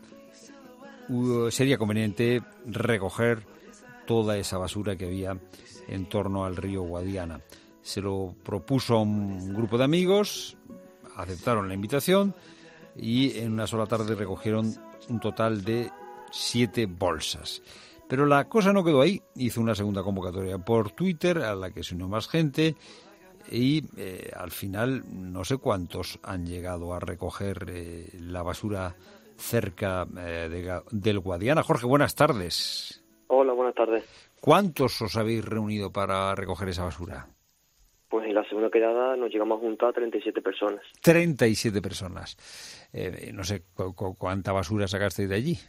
sería conveniente recoger toda esa basura que había en torno al río Guadiana. Se lo propuso a un grupo de amigos, aceptaron la invitación y en una sola tarde recogieron un total de 7 bolsas. Pero la cosa no quedó ahí. Hizo una segunda convocatoria por Twitter a la que se unió más gente y al final no sé cuántos han llegado a recoger la basura cerca del Guadiana. Jorge, buenas tardes. Hola, buenas tardes. ¿Cuántos os habéis reunido para recoger esa basura? Pues en la segunda quedada nos llegamos a juntar 37 personas. 37 personas. No sé cuánta basura sacasteis de allí.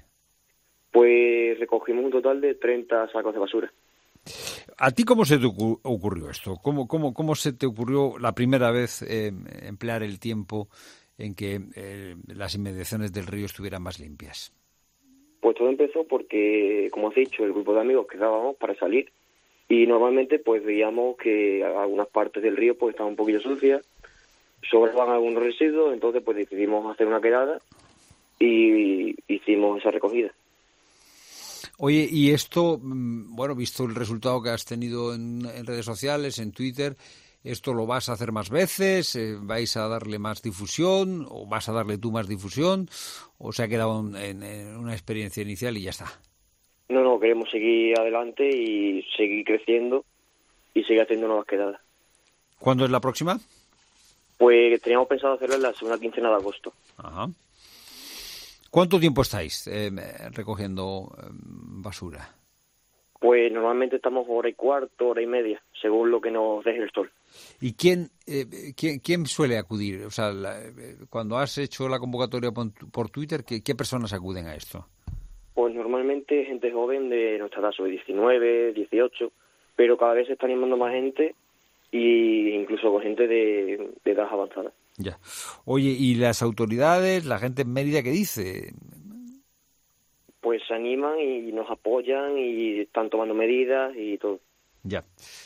Pues recogimos un total de 30 sacos de basura. ¿A ti cómo se te ocurrió esto? ¿Cómo se te ocurrió la primera vez emplear el tiempo en que las inmediaciones del río estuvieran más limpias? Pues todo empezó porque, como has dicho, el grupo de amigos quedábamos para salir y normalmente pues veíamos que algunas partes del río pues estaban un poquito sucias, sobraban algunos residuos, entonces pues decidimos hacer una quedada y hicimos esa recogida. Oye, y esto, visto el resultado que has tenido en redes sociales, en Twitter, ¿esto lo vas a hacer más veces? ¿Vais a darle más difusión? ¿O vas a darle tú más difusión? ¿O se ha quedado en una experiencia inicial y ya está? No, queremos seguir adelante y seguir creciendo y seguir haciendo nuevas quedadas. ¿Cuándo es la próxima? Pues teníamos pensado hacerlo en la segunda quincena de agosto. Ajá. ¿Cuánto tiempo estáis recogiendo basura? Pues normalmente estamos hora y cuarto, hora y media, según lo que nos deje el sol. ¿Y quién suele acudir? O sea, cuando has hecho la convocatoria por Twitter, ¿qué personas acuden a esto? Pues normalmente gente joven de nuestra edad, sobre 19, 18, pero cada vez se está animando más gente e incluso con gente de edad avanzada. Ya. Oye, ¿y las autoridades, la gente en Mérida, qué dice? Pues se animan y nos apoyan y están tomando medidas y todo. Ya.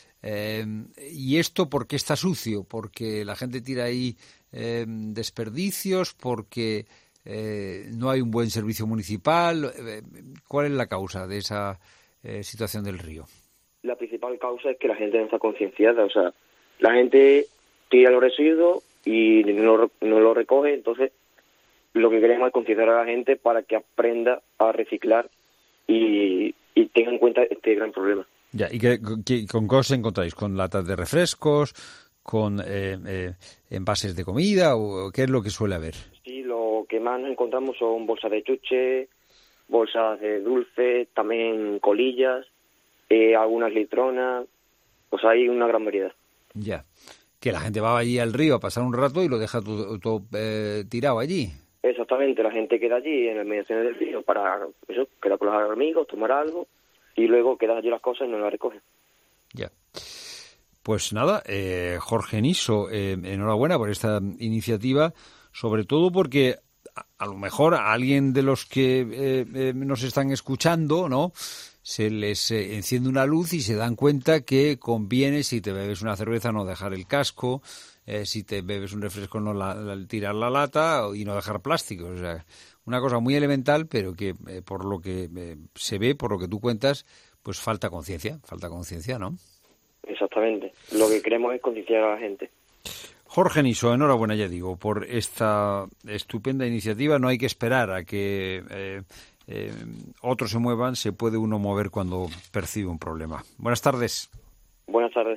¿Y esto por qué está sucio? ¿Porque la gente tira ahí desperdicios? ¿Porque no hay un buen servicio municipal? ¿Cuál es la causa de esa situación del río? La principal causa es que la gente no está concienciada. O sea, la gente tira los residuos y no lo recoge, entonces lo que queremos es concienciar a la gente para que aprenda a reciclar y tenga en cuenta este gran problema. Ya, ¿y con qué os encontráis? ¿Con latas de refrescos? envases de comida o qué es lo que suele haber? Sí, lo que más nos encontramos son bolsas de chuche, bolsas de dulce, también colillas, algunas litronas, pues hay una gran variedad. Ya, que la gente va allí al río a pasar un rato y lo deja todo tirado allí. Exactamente, la gente queda allí en las mediaciones del río para eso, quedar con los amigos, tomar algo y luego quedan allí las cosas y no las recogen. Ya. Pues nada, Jorge Niso, enhorabuena por esta iniciativa, sobre todo porque a lo mejor a alguien de los que nos están escuchando, ¿no?, se les enciende una luz y se dan cuenta que conviene, si te bebes una cerveza, no dejar el casco, si te bebes un refresco, no tirar la lata y no dejar plástico. O sea, una cosa muy elemental, pero que por lo que se ve, por lo que tú cuentas, pues falta conciencia, ¿no? Exactamente. Lo que queremos es concienciar a la gente. Jorge Niso, enhorabuena, ya digo, por esta estupenda iniciativa. No hay que esperar a que otros se muevan, se puede uno mover cuando percibe un problema. Buenas tardes. Buenas tardes.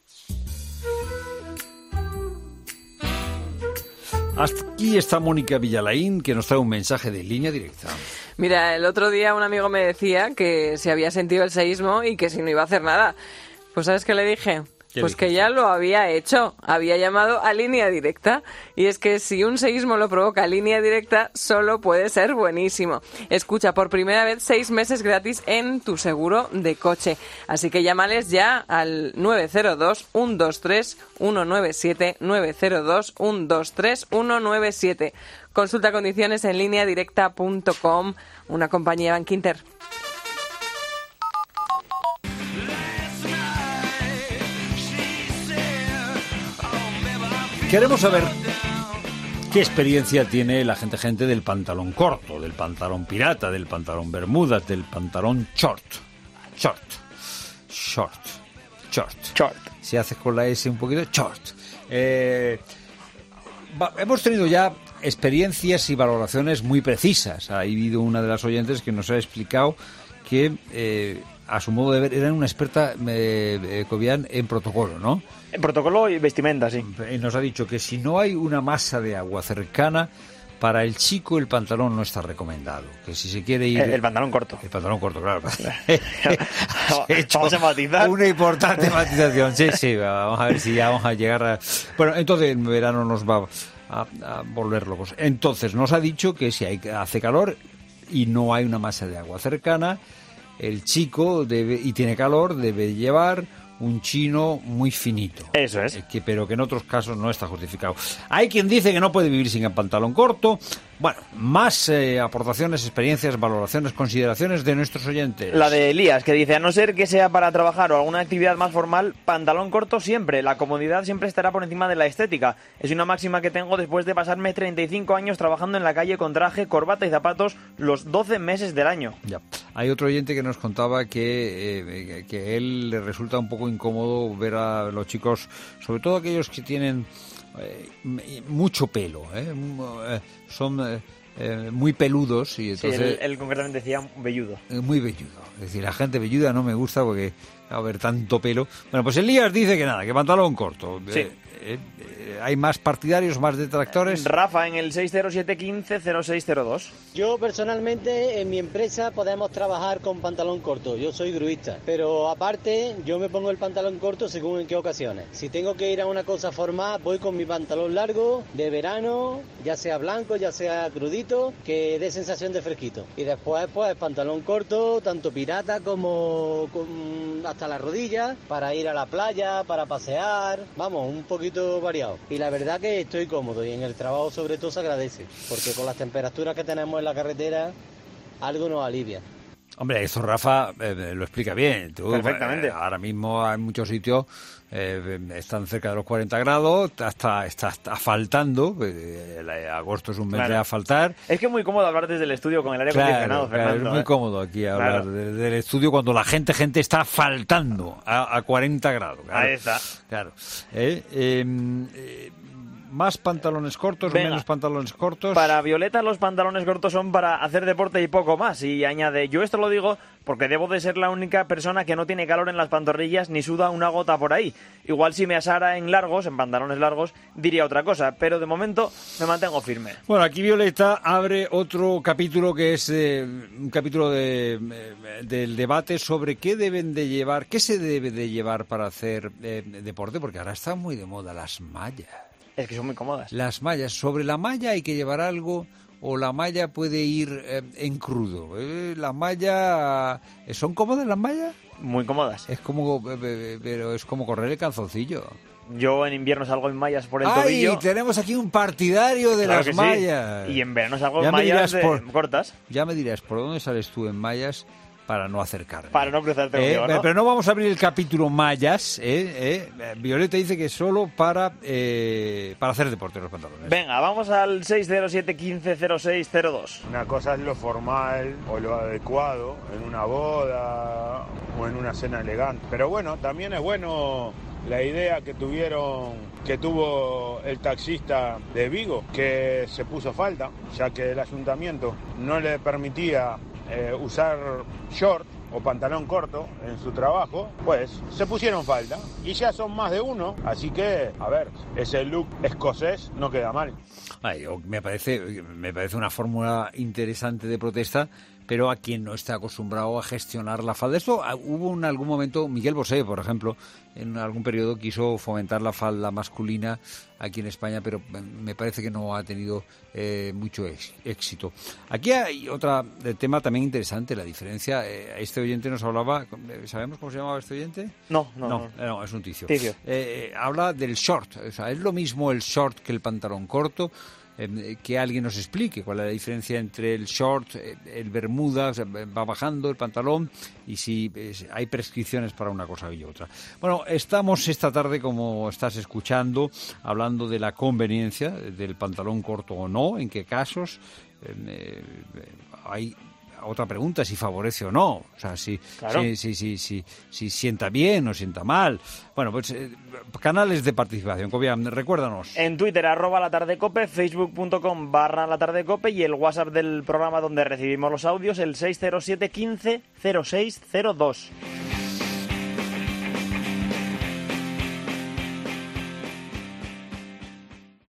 Aquí está Mónica Villalain, que nos trae un mensaje de Línea Directa. Mira, el otro día un amigo me decía que se había sentido el seísmo y que si no iba a hacer nada. Pues ¿sabes qué le dije? Pues que ya lo había hecho, había llamado a Línea Directa, y es que si un seísmo lo provoca Línea Directa, solo puede ser buenísimo. Escucha por primera vez 6 meses gratis en tu seguro de coche, así que llámales ya al 902-123-197, 902-123-197. Consulta condiciones en lineadirecta.com, una compañía Bankinter. Queremos saber qué experiencia tiene la gente del pantalón corto, del pantalón pirata, del pantalón bermudas, del pantalón short. Si haces con la S un poquito, short. Hemos tenido ya experiencias y valoraciones muy precisas. Ha habido una de las oyentes que nos ha explicado que, a su modo de ver, era una experta, Cobian, en protocolo, ¿no? En protocolo y vestimenta, sí. Y nos ha dicho que si no hay una masa de agua cercana, para el chico el pantalón no está recomendado. Que si se quiere ir... El pantalón corto. El pantalón corto, claro. Vamos a matizar. Una importante matización. Sí, vamos a ver si ya vamos a llegar a... Bueno, entonces en verano nos va a volver locos. Entonces nos ha dicho que si hace calor y no hay una masa de agua cercana, el chico y tiene calor, debe llevar un chino muy finito. Eso es. Pero que en otros casos no está justificado. Hay quien dice que no puede vivir sin el pantalón corto. Bueno, más aportaciones, experiencias, valoraciones, consideraciones de nuestros oyentes. La de Elías, que dice, a no ser que sea para trabajar o alguna actividad más formal, pantalón corto siempre. La comodidad siempre estará por encima de la estética. Es una máxima que tengo después de pasarme 35 años trabajando en la calle con traje, corbata y zapatos los 12 meses del año. Ya. Hay otro oyente que nos contaba que a él le resulta un poco incómodo ver a los chicos, sobre todo aquellos que tienen mucho pelo, son muy peludos y entonces... Sí, él concretamente decía velludo. Muy velludo. Es decir, la gente velluda no me gusta porque a ver tanto pelo. Bueno, pues Elías dice que nada, que pantalón corto. Sí. ¿Hay más partidarios, más detractores? Rafa, en el 607150602. Yo personalmente en mi empresa podemos trabajar con pantalón corto, yo soy gruista, pero aparte yo me pongo el pantalón corto según en qué ocasiones. Si tengo que ir a una cosa formal, voy con mi pantalón largo de verano, ya sea blanco, ya sea crudito, que dé sensación de fresquito. Y después pues pantalón corto, tanto pirata como hasta las rodillas, para ir a la playa, para pasear, vamos, un poquito variado. Y la verdad que estoy cómodo y en el trabajo sobre todo se agradece, porque con las temperaturas que tenemos en la carretera, algo nos alivia. Hombre, esto Rafa lo explica bien. Tú, perfectamente. Ahora mismo hay muchos sitios están cerca de los 40 grados, está asfaltando. Agosto es un mes de asfaltar. Es que es muy cómodo hablar desde el estudio con el aire acondicionado, Fernando. Claro, es muy cómodo aquí hablar del estudio cuando la gente está asfaltando a 40 grados. Claro, ahí está. Claro. ¿Más pantalones cortos, Venga. menos pantalones cortos? Para Violeta los pantalones cortos son para hacer deporte y poco más. Y añade, yo esto lo digo porque debo de ser la única persona que no tiene calor en las pantorrillas ni suda una gota por ahí. Igual si me asara en pantalones largos, diría otra cosa, pero de momento me mantengo firme. Bueno, aquí Violeta abre otro capítulo que es un capítulo del debate sobre qué se debe de llevar para hacer deporte, porque ahora están muy de moda las mallas. Es que son muy cómodas. Las mallas. ¿Sobre la malla hay que llevar algo o la malla puede ir en crudo? La malla... ¿Son cómodas las mallas? Muy cómodas. Pero es como correr el calzoncillo. Yo en invierno salgo en mallas por el ¡Ay! tobillo. Tenemos aquí un partidario de Claro las mallas. Sí. Y en verano salgo en mallas cortas. Ya me dirás, ¿por dónde sales tú en mallas para no acercarme? Para no cruzarte conmigo, ¿no? Pero no vamos a abrir el capítulo mallas. Violeta dice que solo para hacer deporte los pantalones. Venga, vamos al 607-150602. Una cosa es lo formal o lo adecuado en una boda o en una cena elegante. Pero bueno, también es bueno la idea que tuvo el taxista de Vigo, que se puso falta, ya que el ayuntamiento no le permitía usar short o pantalón corto en su trabajo, pues se pusieron falta y ya son más de uno, así que, a ver, ese look escocés no queda mal. Me parece una fórmula interesante de protesta, pero a quien no está acostumbrado a gestionar la falda. Esto hubo en algún momento, Miguel Bosé, por ejemplo, en algún periodo quiso fomentar la falda masculina aquí en España, pero me parece que no ha tenido mucho éxito. Aquí hay otro tema también interesante, la diferencia. Este oyente nos hablaba, ¿sabemos cómo se llamaba este oyente? No, es un ticio. Habla del short, o sea, ¿es lo mismo el short que el pantalón corto? Que alguien nos explique cuál es la diferencia entre el short, el bermuda, o sea, va bajando el pantalón, y si hay prescripciones para una cosa y otra. Bueno, estamos esta tarde, como estás escuchando, hablando de la conveniencia del pantalón corto o no, en qué casos. Hay otra pregunta, si favorece o no, o sea, si sienta bien o sienta mal. Bueno, pues canales de participación, Cobian, recuérdanos. En Twitter, @latardecope, facebook.com/latardecope y el WhatsApp del programa donde recibimos los audios, el 607 15 0602.